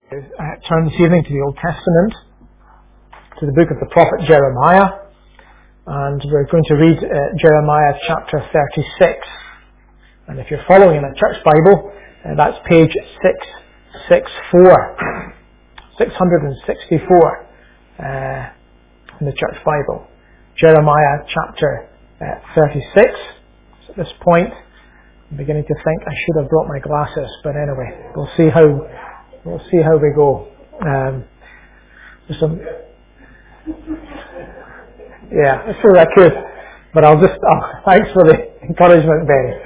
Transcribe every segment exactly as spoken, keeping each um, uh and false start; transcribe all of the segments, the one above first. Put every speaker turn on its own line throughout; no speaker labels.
Uh, turn this evening to the Old Testament, to the book of the prophet Jeremiah, and we're going to read uh, Jeremiah chapter thirty-six. And if you're following in a church Bible, uh, that's page six sixty-four, six sixty-four uh, in the church Bible. Jeremiah chapter uh, thirty-six. So at this point, I'm beginning to think I should have brought my glasses, but anyway, we'll see how we'll see how we go. Um, there's some, yeah, I feel I could, but I'll just. Oh, thanks for the encouragement, Ben.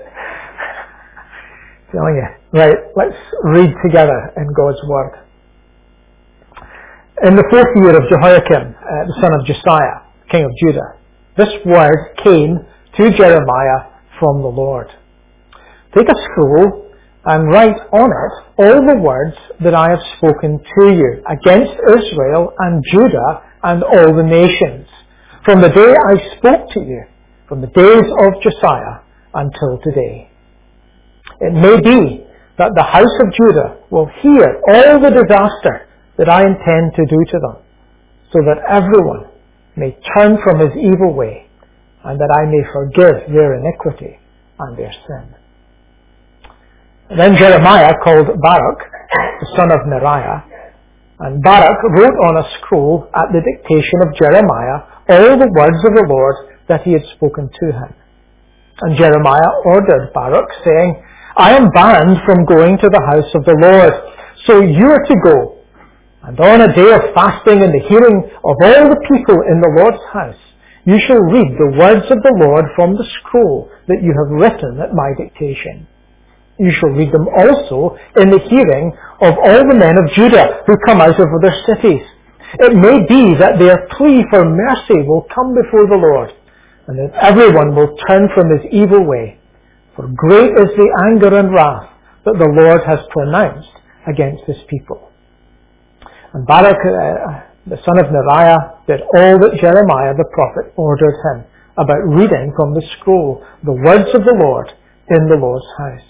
Telling you, right? Let's read together in God's Word. In the fourth year of Jehoiakim, uh, the son of Josiah, king of Judah, this word came to Jeremiah from the Lord. Take a scroll and write on it all the words that I have spoken to you against Israel and Judah and all the nations, from the day I spoke to you, from the days of Josiah until today. It may be that the house of Judah will hear all the disaster that I intend to do to them, so that everyone may turn from his evil way, and that I may forgive their iniquity and their sin. And then Jeremiah called Baruch, the son of Neriah, and Baruch wrote on a scroll at the dictation of Jeremiah all the words of the Lord that he had spoken to him. And Jeremiah ordered Baruch, saying, I am banned from going to the house of the Lord, so you are to go. And on a day of fasting in the hearing of all the people in the Lord's house, you shall read the words of the Lord from the scroll that you have written at my dictation. You shall read them also in the hearing of all the men of Judah who come out of their cities. It may be that their plea for mercy will come before the Lord, and that everyone will turn from his evil way. For great is the anger and wrath that the Lord has pronounced against his people. And Baruch, uh, the son of Neriah, did all that Jeremiah the prophet ordered him about reading from the scroll the words of the Lord in the Lord's house.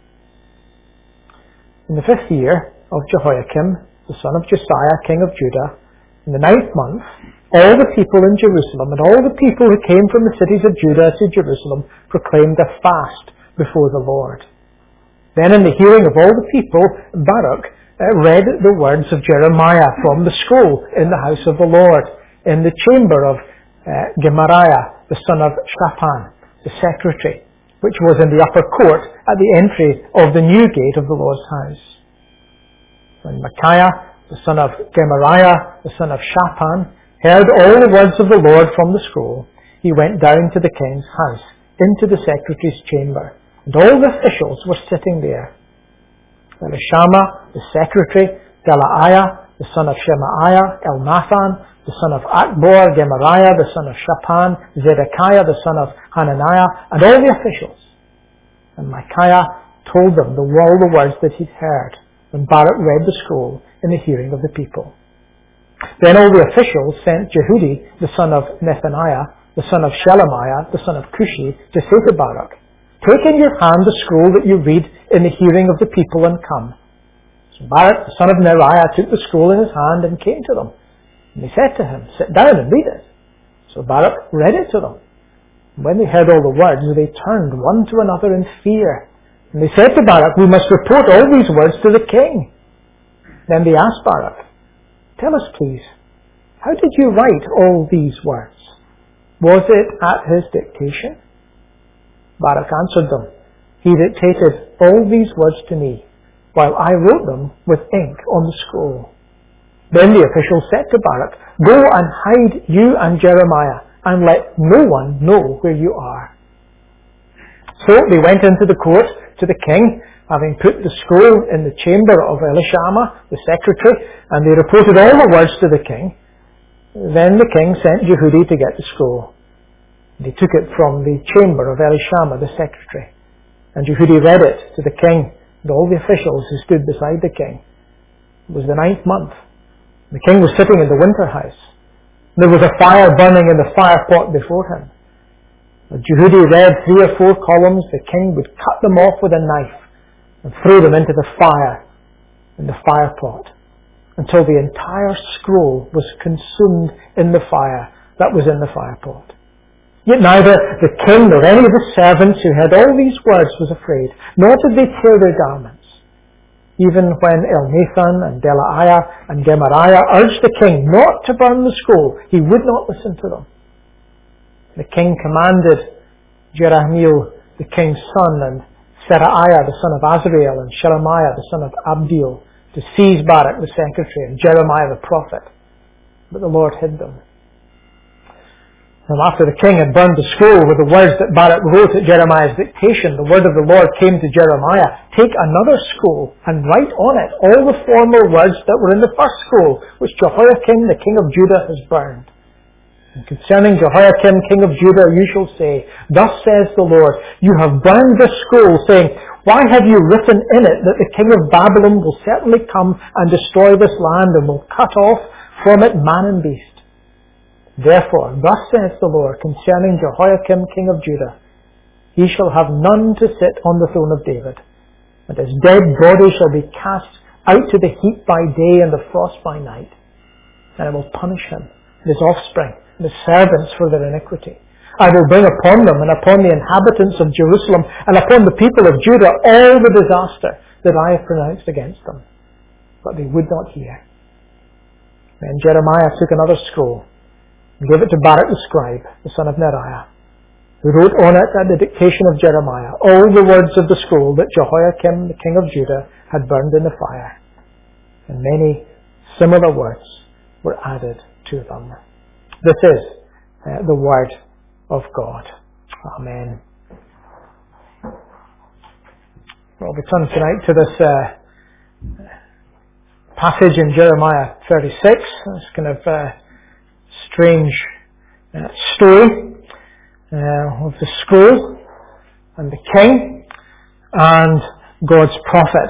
In the fifth year of Jehoiakim, the son of Josiah, king of Judah, in the ninth month, all the people in Jerusalem and all the people who came from the cities of Judah to Jerusalem proclaimed a fast before the Lord. Then in the hearing of all the people, Baruch uh, read the words of Jeremiah from the scroll in the house of the Lord, in the chamber of uh, Gemariah, the son of Shaphan, the secretary, which was in the upper court at the entry of the new gate of the Lord's house. When Micaiah, the son of Gemariah, the son of Shaphan, heard all the words of the Lord from the scroll, he went down to the king's house, into the secretary's chamber, and all the officials were sitting there. Elishama, the secretary, Delaiah, the son of Shemaiah, Elnathan, the son of Akbor, Gemariah, the son of Shaphan, Zedekiah, the son of Hananiah, and all the officials. And Micaiah told them the, all the words that he'd heard when Baruch read the scroll in the hearing of the people. Then all the officials sent Jehudi, the son of Nethaniah, the son of Shelemiah, the son of Cushi, to say to Baruch, take in your hand the scroll that you read in the hearing of the people and come. So Baruch, the son of Neriah, took the scroll in his hand and came to them. And they said to him, sit down and read it. So Baruch read it to them. And when they heard all the words, they turned one to another in fear. And they said to Baruch, we must report all these words to the king. Then they asked Baruch, tell us please, how did you write all these words? Was it at his dictation? Baruch answered them, he dictated all these words to me, while I wrote them with ink on the scroll. Then the officials said to Baruch, go and hide you and Jeremiah, and let no one know where you are. So they went into the court to the king, having put the scroll in the chamber of Elishama, the secretary, and they reported all the words to the king. Then the king sent Jehudi to get the scroll. They took it from the chamber of Elishama, the secretary. And Jehudi read it to the king and all the officials who stood beside the king. It was the ninth month. The king was sitting in the winter house. There was a fire burning in the fire pot before him. When Jehudi read three or four columns, the king would cut them off with a knife and throw them into the fire. in the fire pot until the entire scroll was consumed in the fire that was in the fire pot. Yet neither the king nor any of the servants who heard all these words was afraid, nor did they tear their garments. Even when Elnathan and Delaiah and Gemariah urged the king not to burn the scroll, he would not listen to them. The king commanded Jerahmeel, the king's son, and Seraiah, the son of Azrael, and Shelemiah, the son of Abdiel, to seize Baruch, the secretary, and Jeremiah, the prophet. But the Lord hid them. And after the king had burned the scroll with the words that Baruch wrote at Jeremiah's dictation, the word of the Lord came to Jeremiah, "Take another scroll and write on it all the former words that were in the first scroll, which Jehoiakim, the king of Judah, has burned. And concerning Jehoiakim, king of Judah, you shall say, Thus says the Lord, you have burned this scroll, saying, Why have you written in it that the king of Babylon will certainly come and destroy this land and will cut off from it man and beast? Therefore, thus says the Lord concerning Jehoiakim, king of Judah, he shall have none to sit on the throne of David, and his dead body shall be cast out to the heat by day and the frost by night. And I will punish him, and his offspring, and his servants for their iniquity. I will bring upon them and upon the inhabitants of Jerusalem and upon the people of Judah all the disaster that I have pronounced against them. But they would not hear. Then Jeremiah took another scroll and gave it to Baruch the scribe, the son of Neriah, who wrote on it at the dictation of Jeremiah all the words of the scroll that Jehoiakim, the king of Judah, had burned in the fire. And many similar words were added to them. This is uh, the word of God. Amen. Well, we turn tonight to this uh, passage in Jeremiah thirty-six. This kind of uh, strange uh, story uh, of the scroll and the king and God's prophet.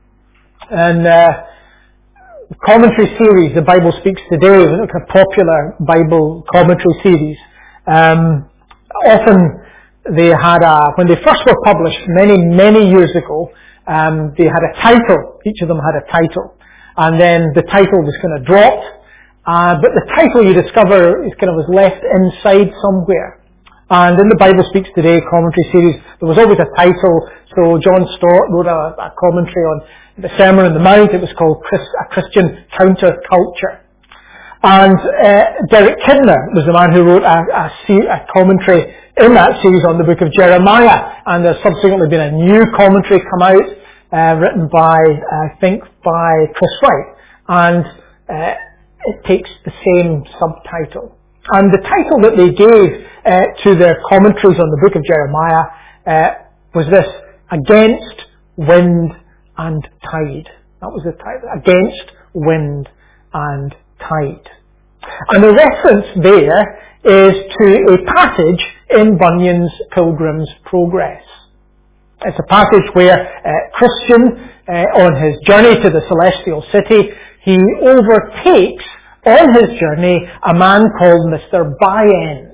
And uh, the commentary series, The Bible Speaks Today, was a popular Bible commentary series. Um, often they had a, when they first were published many, many years ago, um, they had a title. Each of them had a title. And then the title was kind of dropped. Uh, but the title, you discover, is kind of was left inside somewhere. And in the Bible Speaks Today commentary series, there was always a title. So John Stott wrote a, a commentary on the Sermon on the Mount. It was called Christ, A Christian Counterculture. And uh, Derek Kidner was the man who wrote a, a, a commentary in that series on the book of Jeremiah. And there's subsequently been a new commentary come out, uh, written by, I think, by Chris Wright. And uh, it takes the same subtitle. And the title that they gave uh, to their commentaries on the book of Jeremiah uh, was this, Against Wind and Tide. That was the title. Against Wind and Tide. And the reference there is to a passage in Bunyan's Pilgrim's Progress. It's a passage where uh, Christian, uh, on his journey to the celestial city, he overtakes on his journey a man called Mister Byends.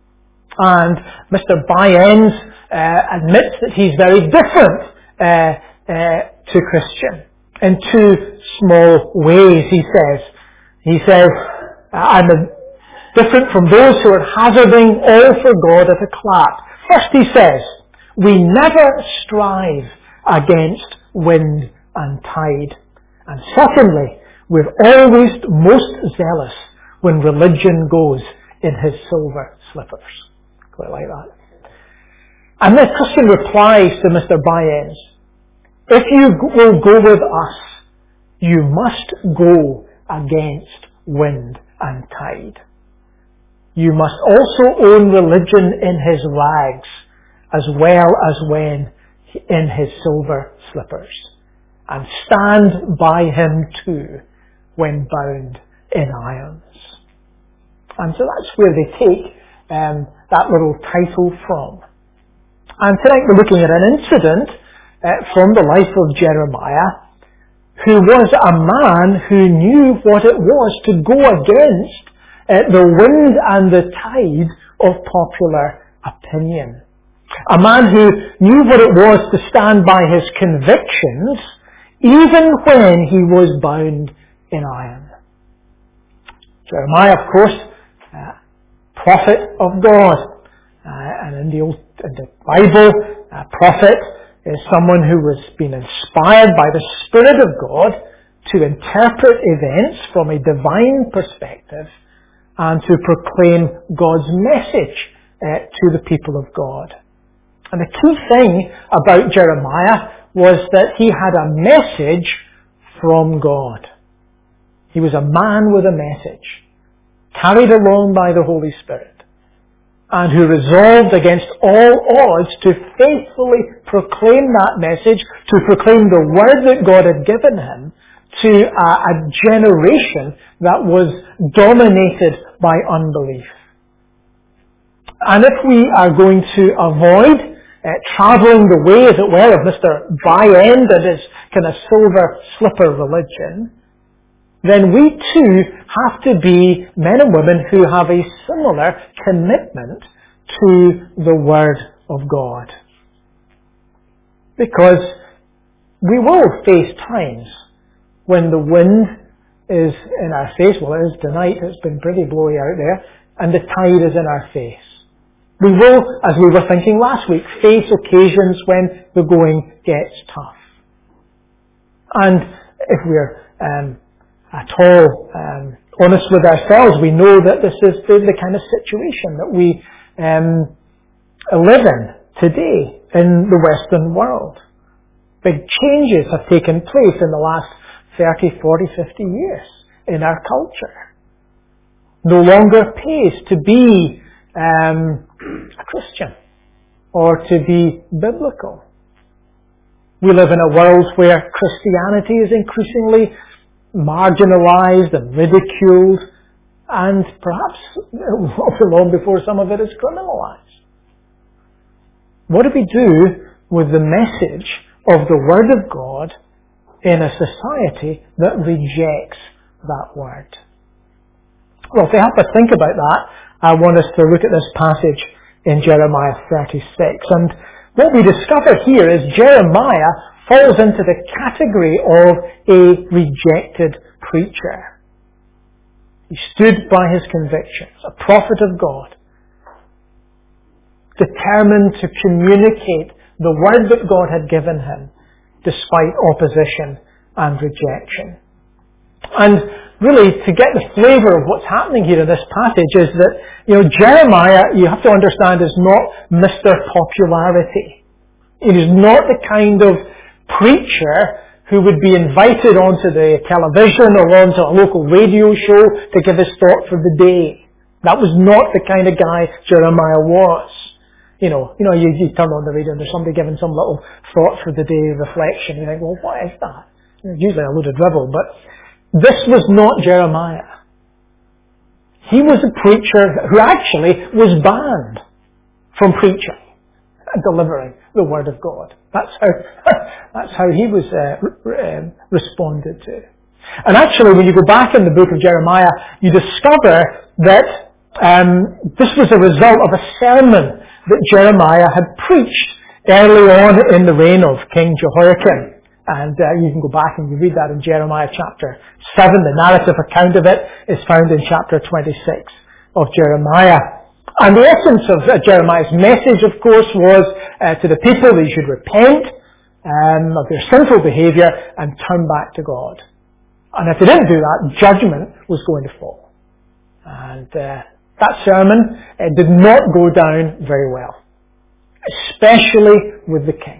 And Mister Byends uh, admits that he's very different uh, uh, to Christian in two small ways, he says. He says, I'm a, different from those who are hazarding all for God at a clap. First he says, we never strive against wind and tide. And secondly, we're always most zealous when religion goes in his silver slippers. Quite like that. And the Christian replies to Mister Byends, if you will go with us, you must go against wind and tide. You must also own religion in his rags, as well as when in his silver slippers, and stand by him too when bound in irons. And so that's where they take um, that little title from. And tonight we're looking at an incident uh, from the life of Jeremiah, who was a man who knew what it was to go against uh, the wind and the tide of popular opinion. A man who knew what it was to stand by his convictions, even when he was bound in iron. Jeremiah, of course, uh, prophet of God. Uh, and in the, Old, in the Bible, a prophet is someone who has been inspired by the Spirit of God to interpret events from a divine perspective and to proclaim God's message uh, to the people of God. And the key thing about Jeremiah was that he had a message from God. He was a man with a message, carried along by the Holy Spirit, and who resolved against all odds to faithfully proclaim that message, to proclaim the word that God had given him to a, a generation that was dominated by unbelief. And if we are going to avoid uh, travelling the way, as it were, of Mister By-End and his kind of silver slipper religion, then we too have to be men and women who have a similar commitment to the Word of God. Because we will face times when the wind is in our face. Well, it is tonight. It's been pretty blowy out there. And the tide is in our face. We will, as we were thinking last week, face occasions when the going gets tough. And if we're um, at all um, honest with ourselves, we know that this is the, the kind of situation that we um, live in today in the Western world. Big changes have taken place in the last thirty, forty, fifty years in our culture. No longer pays to be um, a Christian or to be biblical. We live in a world where Christianity is increasingly marginalized and ridiculed, and perhaps long before some of it is criminalized. What do we do with the message of the Word of God in a society that rejects that Word? Well, to help us think about that, I want us to look at this passage in Jeremiah thirty-six. And what we discover here is Jeremiah falls into the category of a rejected preacher. He stood by his convictions, a prophet of God, determined to communicate the word that God had given him despite opposition and rejection. And really, to get the flavour of what's happening here in this passage is that, you know, Jeremiah, you have to understand, is not Mister Popularity. It is not the kind of preacher who would be invited onto the television or onto a local radio show to give his thought for the day. That was not the kind of guy Jeremiah was. You know, you know, you, you turn on the radio and there's somebody giving some little thought for the day reflection. You think, well, what is that? It's usually a load of drivel, but this was not Jeremiah. He was a preacher who actually was banned from preaching and delivering the Word of God. That's how, that's how he was uh, re- responded to. And actually, when you go back in the book of Jeremiah, you discover that um, this was a result of a sermon that Jeremiah had preached early on in the reign of King Jehoiakim. And uh, you can go back and you read that in Jeremiah chapter seven. The narrative account of it is found in chapter twenty-six of Jeremiah. And the essence of uh, Jeremiah's message, of course, was uh, to the people that they should repent um, of their sinful behaviour and turn back to God. And if they didn't do that, judgment was going to fall. And uh, that sermon uh, did not go down very well, especially with the king.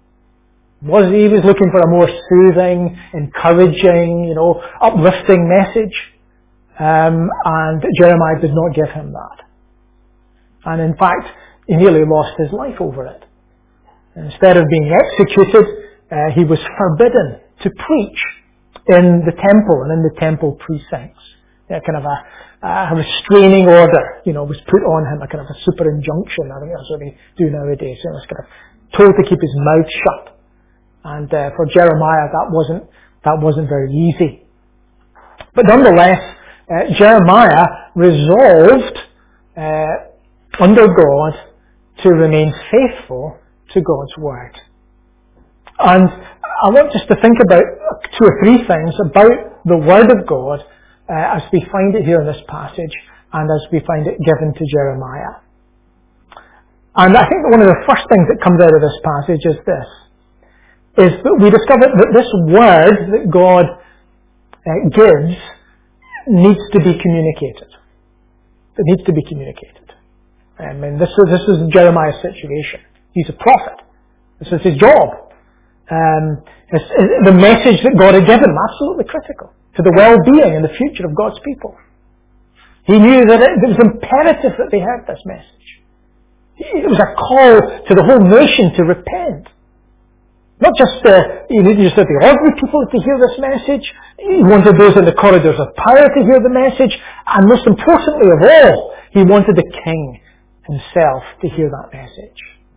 Was he was looking for a more soothing, encouraging, you know, uplifting message, um, and Jeremiah did not give him that. And in fact, he nearly lost his life over it. Instead of being executed, uh, he was forbidden to preach in the temple and in the temple precincts. Yeah, kind of a, a restraining order, you know, was put on him, a kind of a super injunction. I think that's what they do nowadays. You know, it's kind of told to keep his mouth shut. And uh, for Jeremiah, that wasn't that wasn't very easy. But nonetheless, uh, Jeremiah resolved uh, under God to remain faithful to God's word. And I want us to think about two or three things about the Word of God uh, as we find it here in this passage and as we find it given to Jeremiah. And I think that one of the first things that comes out of this passage is this, is that we discover that this Word that God uh, gives needs to be communicated. It needs to be communicated. I mean, this is, this is Jeremiah's situation. He's a prophet. This is his job. Um, it's, it's the message that God had given him, absolutely critical to the well-being and the future of God's people. He knew that it, it was imperative that they heard this message. It was a call to the whole nation to repent. Not just the, he needed just the ordinary people to hear this message. He wanted those in the corridors of power to hear the message. And most importantly of all, he wanted the king himself to hear that message.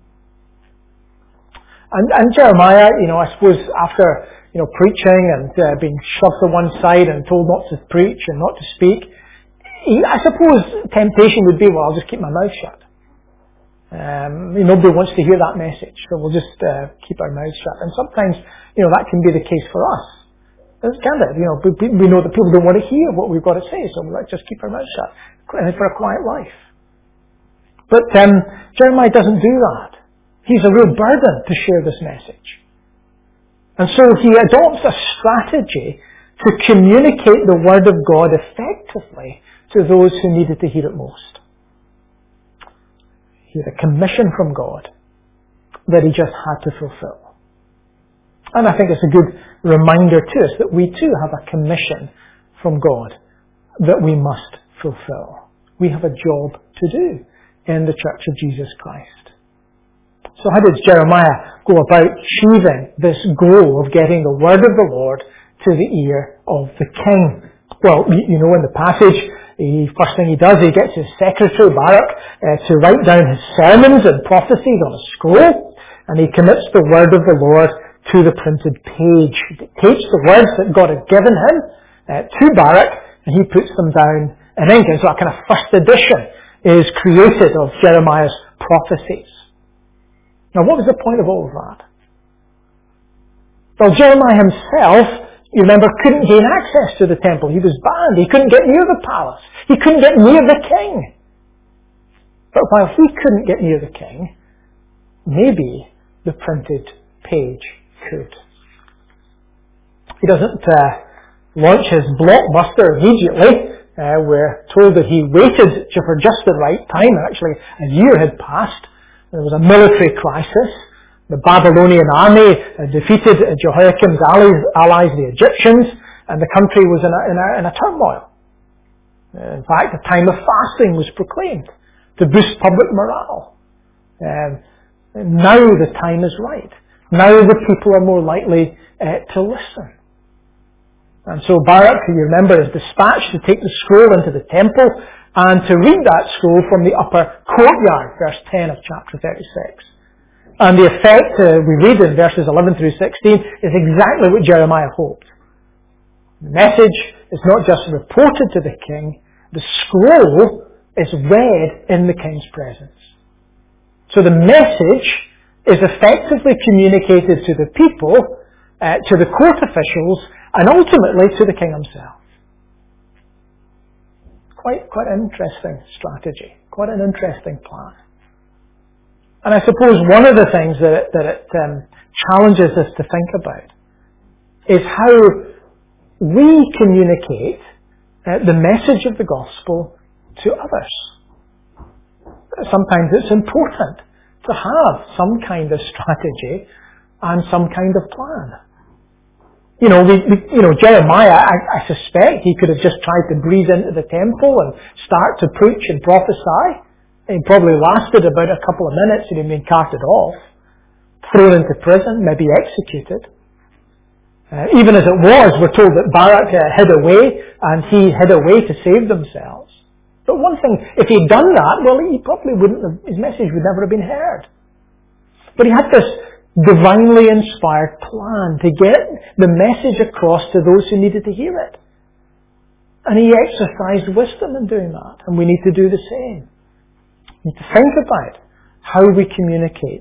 And, and Jeremiah, you know, I suppose after, you know, preaching and uh, being shoved to one side and told not to preach and not to speak, he, I suppose temptation would be, well, I'll just keep my mouth shut. Um, nobody wants to hear that message, so we'll just uh, keep our mouths shut. And sometimes, you know, that can be the case for us. Can it? You know, we, we know that people don't want to hear what we've got to say, so let's just keep our mouths shut for a quiet life. But um, Jeremiah doesn't do that. He's a real burden to share this message. And so he adopts a strategy to communicate the Word of God effectively to those who needed to hear it most. He had a commission from God that he just had to fulfill. And I think it's a good reminder to us that we too have a commission from God that we must fulfill. We have a job to do in the Church of Jesus Christ. So how did Jeremiah go about achieving this goal of getting the word of the Lord to the ear of the king? Well, you know, in the passage, the first thing he does, he gets his secretary, Baruch, uh, to write down his sermons and prophecies on a scroll, and he commits the word of the Lord to the printed page. He takes the words that God had given him uh, to Baruch, and he puts them down in ink. And so a kind of first edition is created of Jeremiah's prophecies. Now, what was the point of all of that? Well, Jeremiah himself, you remember, couldn't gain access to the temple. He was banned. He couldn't get near the palace. He couldn't get near the king. But while he couldn't get near the king, maybe the printed page could. He doesn't uh, launch his blockbuster immediately. Uh, we're told that he waited for just the right time. Actually, a year had passed. There was a military crisis. The Babylonian army defeated Jehoiakim's allies, allies, the Egyptians, and the country was in a, in a, in a turmoil. In fact, a time of fasting was proclaimed to boost public morale. Um, now the time is right. Now the people are more likely uh, to listen. And so Baruch, who you remember, is dispatched to take the scroll into the temple and to read that scroll from the upper courtyard, verse ten of chapter thirty-six. And the effect uh, we read in verses eleven through sixteen is exactly what Jeremiah hoped. The message is not just reported to the king, the scroll is read in the king's presence. So the message is effectively communicated to the people, uh, to the court officials, and ultimately to the king himself. Quite, quite an interesting strategy. Quite an interesting plan. And I suppose one of the things that it, that it um, challenges us to think about is how we communicate uh, the message of the gospel to others. Sometimes it's important to have some kind of strategy and some kind of plan. You know, we, we, you know, Jeremiah, I, I suspect he could have just tried to breeze into the temple and start to preach and prophesy. It probably lasted about a couple of minutes and he'd been carted off, thrown into prison, maybe executed. Uh, even as it was, we're told that Baruch uh, hid away and he hid away to save themselves. But one thing, if he'd done that, well, he probably wouldn't have, his message would never have been heard. But he had this divinely inspired plan to get the message across to those who needed to hear it. And he exercised wisdom in doing that. And we need to do the same. We need to think about how we communicate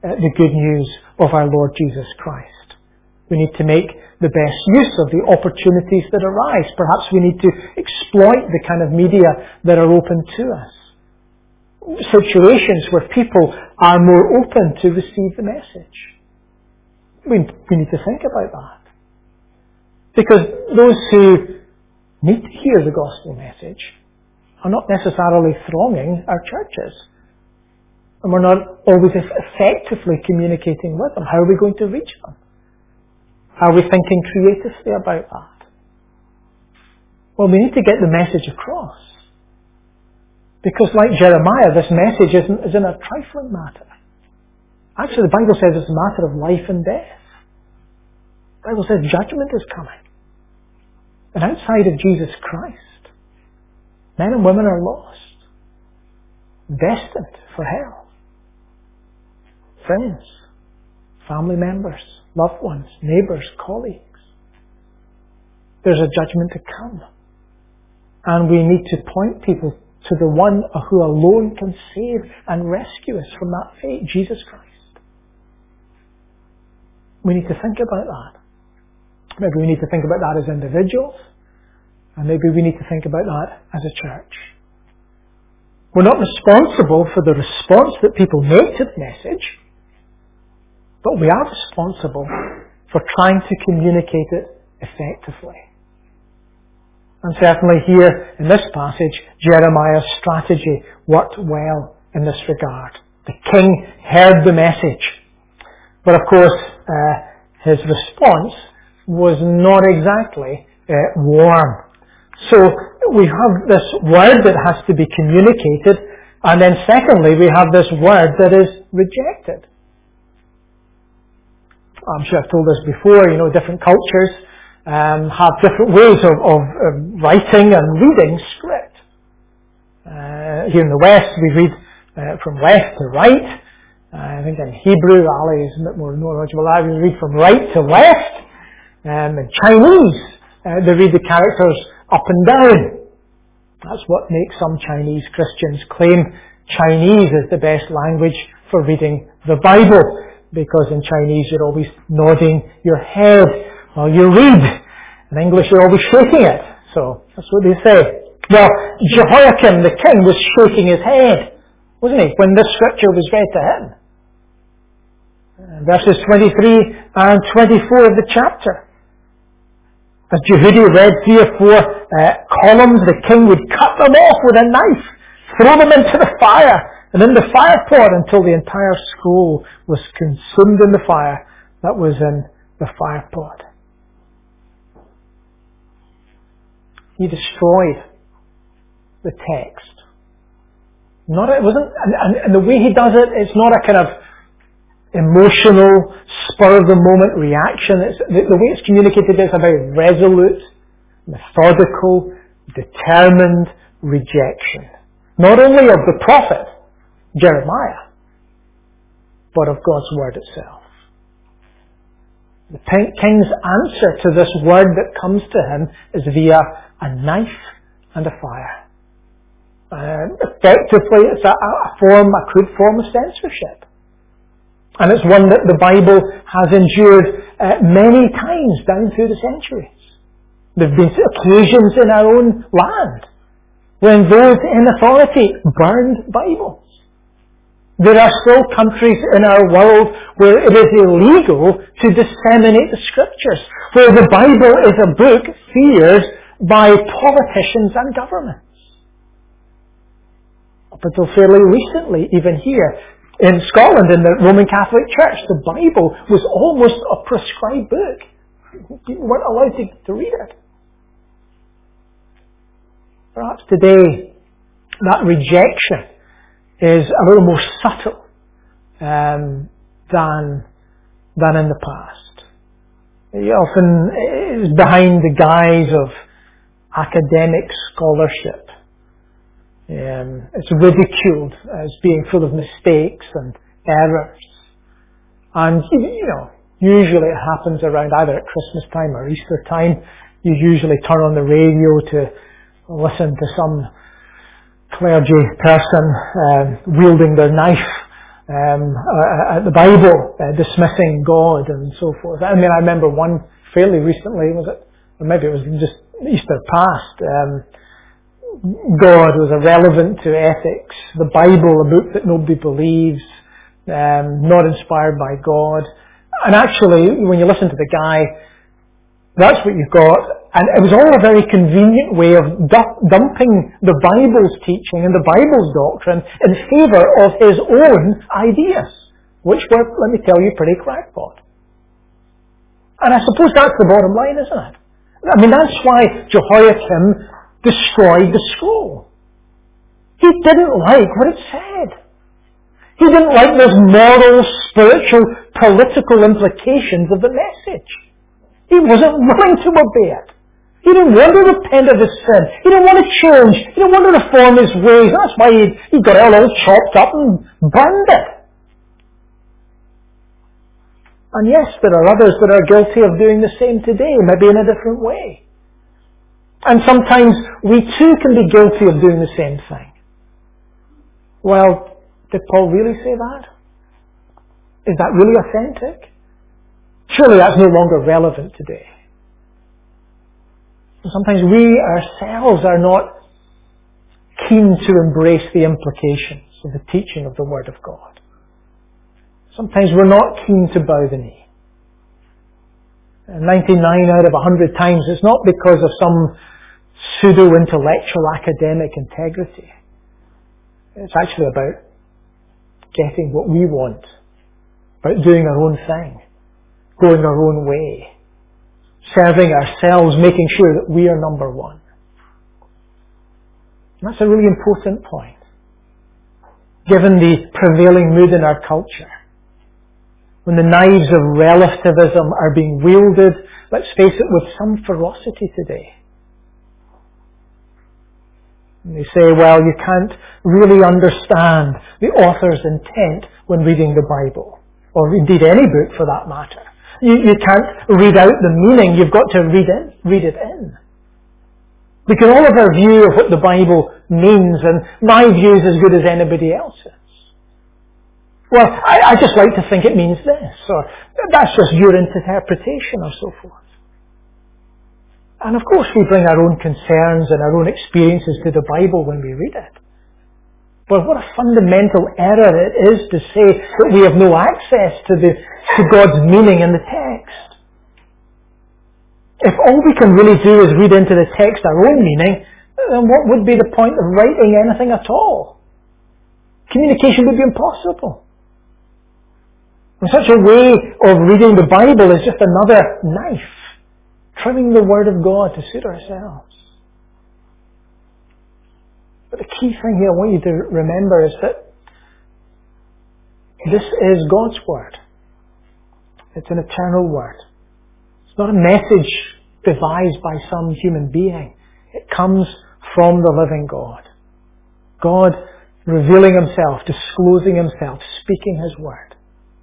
uh, the good news of our Lord Jesus Christ. We need to make the best use of the opportunities that arise. Perhaps we need to exploit the kind of media that are open to us. Situations where people are more open to receive the message. We, we need to think about that. Because those who need to hear the gospel message are not necessarily thronging our churches. And we're not always effectively communicating with them. How are we going to reach them? Are we thinking creatively about that? Well, we need to get the message across. Because like Jeremiah, this message isn't, isn't a trifling matter. Actually, the Bible says it's a matter of life and death. The Bible says judgment is coming. And outside of Jesus Christ, men and women are lost, destined for hell. Friends, family members, loved ones, neighbours, colleagues. There's a judgment to come. And we need to point people to the one who alone can save and rescue us from that fate, Jesus Christ. We need to think about that. Maybe we need to think about that as individuals, and maybe we need to think about that as a church. We're not responsible for the response that people make to the message, but we are responsible for trying to communicate it effectively. And certainly here in this passage, Jeremiah's strategy worked well in this regard. The king heard the message, but of course uh, his response was not exactly uh, warm. So we have this word that has to be communicated, and then secondly we have this word that is rejected. I'm sure I've told this before, you know, different cultures um, have different ways of, of, of writing and reading script. Uh, here in the West we read uh, from left to right. Uh, I think in Hebrew, Ali is a bit more knowledgeable, I we read from right to left. Um, in Chinese, uh, they read the characters up and down. That's what makes some Chinese Christians claim Chinese is the best language for reading the Bible. Because in Chinese you're always nodding your head while you read. In English you're always shaking it. So that's what they say. Well, Jehoiakim the king was shaking his head, wasn't he, when this scripture was read to him. Uh, verses twenty-three and twenty-four of the chapter. As Jehudi read three or four uh, columns, the king would cut them off with a knife, throw them into the fire, and in the fire pot until the entire scroll was consumed in the fire that was in the fire pot. He destroyed the text. Not it wasn't, and, and, and the way he does it, it's not a kind of emotional, spur of the moment reaction. It's, the, the way it's communicated is a very resolute, methodical, determined rejection. Not only of the prophet, Jeremiah, but of God's word itself. The king's answer to this word that comes to him is via a knife and a fire. Uh, effectively, it's a, a form, a crude form of censorship. And it's one that the Bible has endured uh, many times down through the centuries. There have been occasions in our own land when those in authority burned Bibles. There are still countries in our world where it is illegal to disseminate the Scriptures, where the Bible is a book feared by politicians and governments. Up until fairly recently, even here in Scotland, in the Roman Catholic Church, the Bible was almost a prescribed book. People weren't allowed to, to read it. Perhaps today, that rejection is a little more subtle um, than than in the past. It often is behind the guise of academic scholarship. Um, it's ridiculed as being full of mistakes and errors. And, you know, usually it happens around either at Christmas time or Easter time. You usually turn on the radio to listen to some clergy person um, wielding their knife um, uh, at the Bible, uh, dismissing God and so forth. I mean, I remember one fairly recently, was it, or maybe it was just Easter past, um, God was irrelevant to ethics, the Bible, a book that nobody believes, um, not inspired by God. And actually, when you listen to the guy, that's what you've got. And it was all a very convenient way of dumping the Bible's teaching and the Bible's doctrine in favour of his own ideas, which were, let me tell you, pretty crackpot. And I suppose that's the bottom line, isn't it? I mean, that's why Jehoiakim destroyed the scroll. He didn't like what it said. He didn't like those moral, spiritual, political implications of the message. He wasn't willing to obey it. He didn't want to repent of his sin. He didn't want to change. He didn't want to reform his ways. That's why he, he got it all chopped up and burned it. And yes, there are others that are guilty of doing the same today, maybe in a different way. And sometimes we too can be guilty of doing the same thing. Well, did Paul really say that? Is that really authentic? Surely that's no longer relevant today. Sometimes we ourselves are not keen to embrace the implications of the teaching of the Word of God. Sometimes we're not keen to bow the knee. ninety-nine out of one hundred times it's not because of some pseudo-intellectual academic integrity. It's actually about getting what we want, about doing our own thing, going our own way, serving ourselves, making sure that we are number one. And that's a really important point, given the prevailing mood in our culture. When the knives of relativism are being wielded, let's face it, with some ferocity today. And they say, well, you can't really understand the author's intent when reading the Bible, or indeed any book for that matter. You, you can't read out the meaning, you've got to read it, read it in. Because all of our view of what the Bible means, and my view is as good as anybody else's. Well, I, I just like to think it means this, or that's just your interpretation, or so forth. And of course we bring our own concerns and our own experiences to the Bible when we read it. But what a fundamental error it is to say that we have no access to the to God's meaning in the text. If all we can really do is read into the text our own meaning, then what would be the point of writing anything at all? Communication would be impossible. And such a way of reading the Bible is just another knife, trimming the Word of God to suit ourselves. But the key thing here I want you to remember is that this is God's Word. It's an eternal Word. It's not a message devised by some human being. It comes from the living God. God revealing Himself, disclosing Himself, speaking His Word.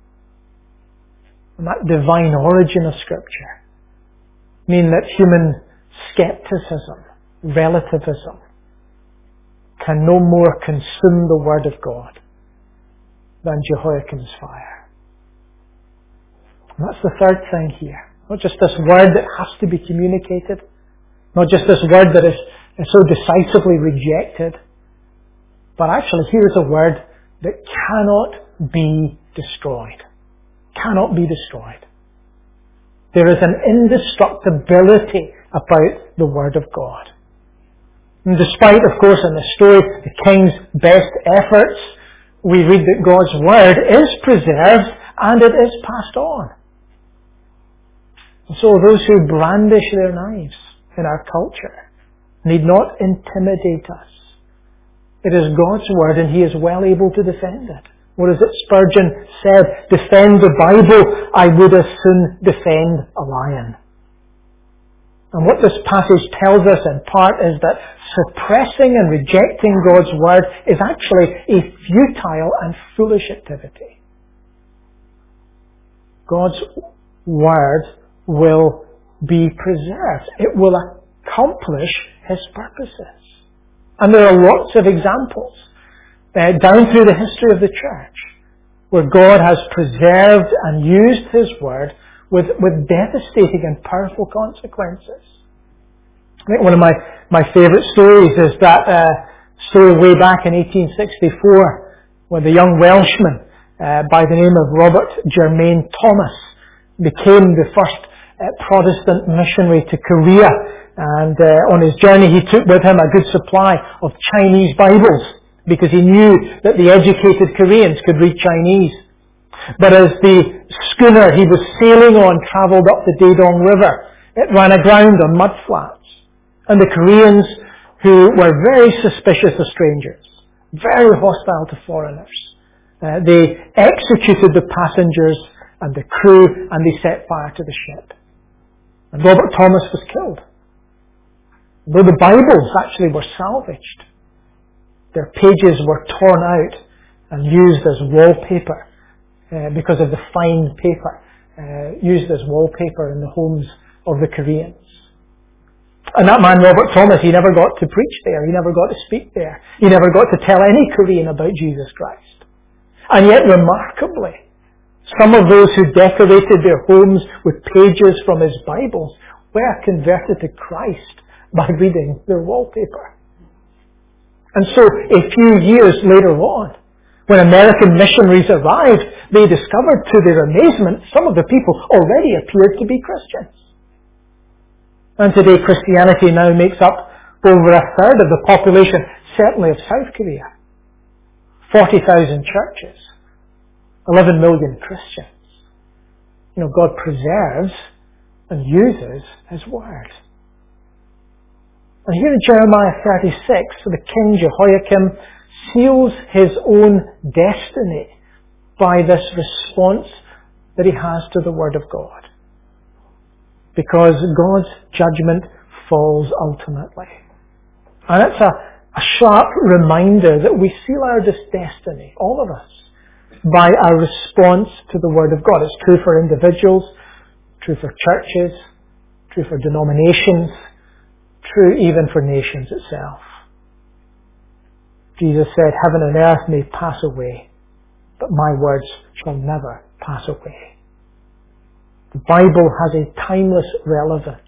And that divine origin of Scripture mean that human skepticism, relativism, can no more consume the Word of God than Jehoiakim's fire. And that's the third thing here. Not just this Word that has to be communicated, not just this Word that is, is so decisively rejected, but actually here is a Word that cannot be destroyed. Cannot be destroyed. There is an indestructibility about the Word of God. And despite, of course, in the story, the king's best efforts, we read that God's Word is preserved and it is passed on. And so those who brandish their knives in our culture need not intimidate us. It is God's Word and He is well able to defend it. What is it Spurgeon said? Defend the Bible, I would as soon defend a lion. And what this passage tells us in part is that suppressing and rejecting God's Word is actually a futile and foolish activity. God's Word will be preserved. It will accomplish His purposes. And there are lots of examples uh, down through the history of the church where God has preserved and used His Word with, with devastating and powerful consequences. I think one of my, my favourite stories is that uh, story way back in eighteen sixty-four, where the young Welshman uh, by the name of Robert Jermaine Thomas became the first uh, Protestant missionary to Korea. And uh, on his journey he took with him a good supply of Chinese Bibles, because he knew that the educated Koreans could read Chinese. But as the schooner he was sailing on travelled up the Daedong River, it ran aground on mudflats. And the Koreans, who were very suspicious of strangers, very hostile to foreigners, uh, they executed the passengers and the crew, and they set fire to the ship. And Robert Thomas was killed. Though the Bibles actually were salvaged, their pages were torn out and used as wallpaper uh, because of the fine paper uh, used as wallpaper in the homes of the Koreans. And that man, Robert Thomas, he never got to preach there. He never got to speak there. He never got to tell any Korean about Jesus Christ. And yet, remarkably, some of those who decorated their homes with pages from his Bibles were converted to Christ by reading their wallpaper. And so, a few years later on, when American missionaries arrived, they discovered to their amazement some of the people already appeared to be Christians. And today Christianity now makes up over a third of the population, certainly of South Korea. forty thousand churches, eleven million Christians. You know, God preserves and uses His Word. And here in Jeremiah thirty-six, the king Jehoiakim seals his own destiny by this response that he has to the Word of God. Because God's judgment falls ultimately. And it's a, a sharp reminder that we seal our destiny, all of us, by our response to the Word of God. It's true for individuals, true for churches, true for denominations, true even for nations itself. Jesus said, "Heaven and earth may pass away, but my words shall never pass away." The Bible has a timeless relevance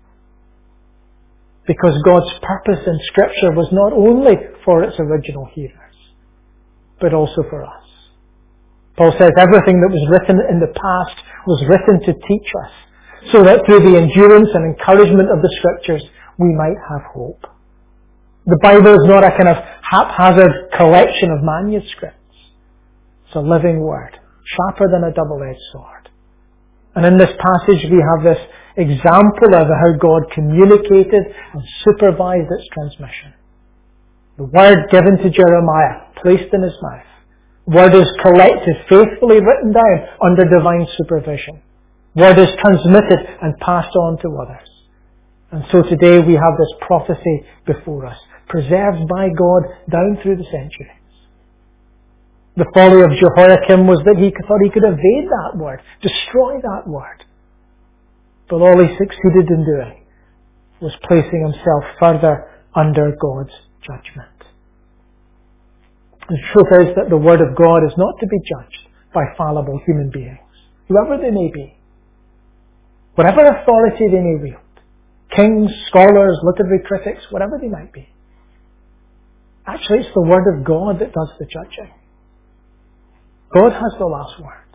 because God's purpose in Scripture was not only for its original hearers, but also for us. Paul says everything that was written in the past was written to teach us, so that through the endurance and encouragement of the Scriptures, we might have hope. The Bible is not a kind of haphazard collection of manuscripts. It's a living word, sharper than a double-edged sword. And in this passage we have this example of how God communicated and supervised its transmission. The word given to Jeremiah, placed in his mouth. Word is collected, faithfully written down under divine supervision. Word is transmitted and passed on to others. And so today we have this prophecy before us, preserved by God down through the centuries. The folly of Jehoiakim was that he thought he could evade that word, destroy that word. But all he succeeded in doing was placing himself further under God's judgment. The truth is that the Word of God is not to be judged by fallible human beings, whoever they may be, whatever authority they may wield, kings, scholars, literary critics, whatever they might be. Actually, it's the Word of God that does the judging. God has the last word.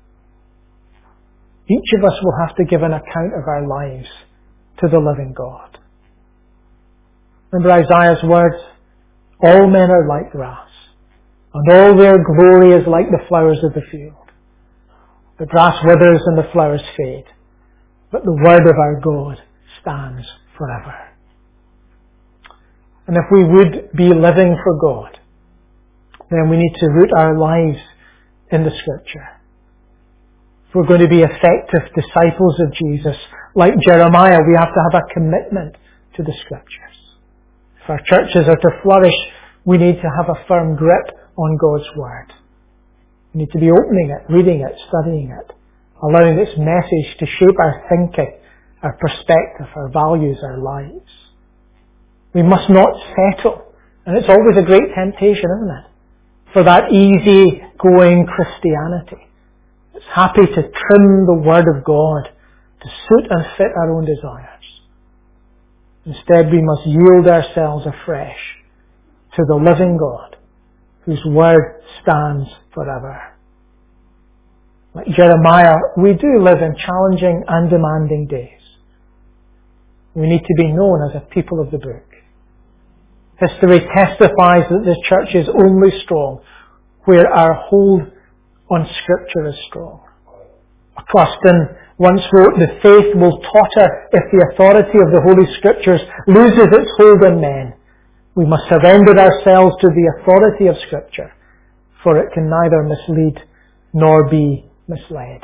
Each of us will have to give an account of our lives to the living God. Remember Isaiah's words, "All men are like grass, and all their glory is like the flowers of the field. The grass withers and the flowers fade, but the word of our God stands forever." And if we would be living for God, then we need to root our lives in the Scripture. If we're going to be effective disciples of Jesus, like Jeremiah, we have to have a commitment to the Scriptures. If our churches are to flourish, we need to have a firm grip on God's Word. We need to be opening it, reading it, studying it, allowing its message to shape our thinking, our perspective, our values, our lives. We must not settle, and it's always a great temptation, isn't it? For that easy easygoing Christianity. It's happy to trim the Word of God to suit and fit our own desires. Instead, we must yield ourselves afresh to the living God, whose Word stands forever. Like Jeremiah, we do live in challenging and demanding days. We need to be known as a people of the book. History testifies that the church is only strong where our hold on Scripture is strong. Augustine once wrote, "The faith will totter if the authority of the Holy Scriptures loses its hold on men. We must surrender ourselves to the authority of Scripture, for it can neither mislead nor be misled."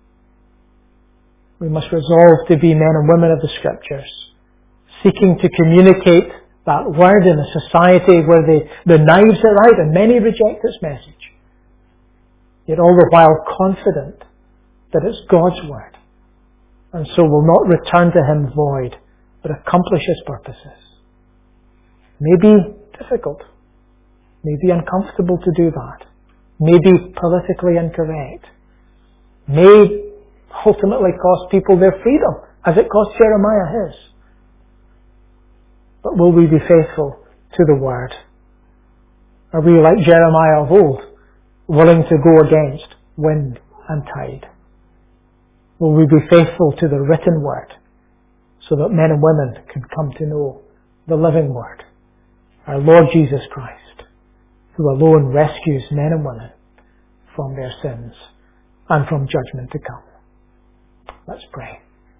We must resolve to be men and women of the Scriptures, seeking to communicate that Word in a society where the, the knives are out and many reject its message, yet all the while confident that it's God's Word, and so will not return to Him void, but accomplish His purposes. May be difficult, may be uncomfortable to do that, may be politically incorrect, may ultimately cost people their freedom, as it cost Jeremiah his. But will we be faithful to the Word? Are we like Jeremiah of old, willing to go against wind and tide? Will we be faithful to the written Word, so that men and women can come to know the living Word, our Lord Jesus Christ, who alone rescues men and women from their sins and from judgment to come? Let's pray.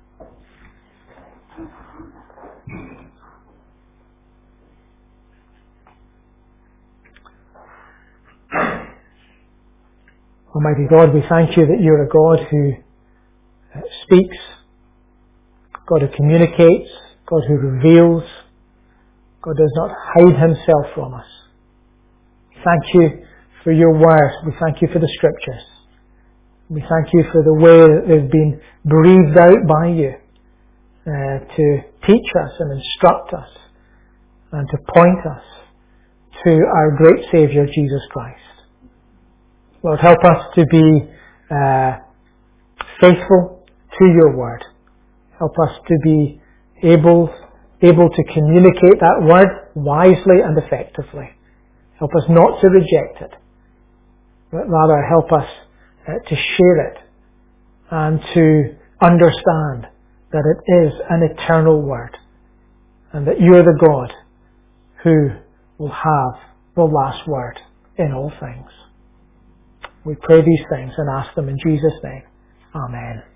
Almighty God, we thank you that you're a God who speaks, God who communicates, God who reveals. God does not hide Himself from us. Thank you for your Word. We thank you for the Scriptures. We thank you for the way that they've been breathed out by you uh, to teach us and instruct us and to point us to our great Saviour, Jesus Christ. Lord, help us to be uh, faithful to your Word. Help us to be able, able to communicate that Word wisely and effectively. Help us not to reject it, but rather help us uh, to share it and to understand that it is an eternal Word and that you are the God who will have the last word in all things. We pray these things and ask them in Jesus' name. Amen.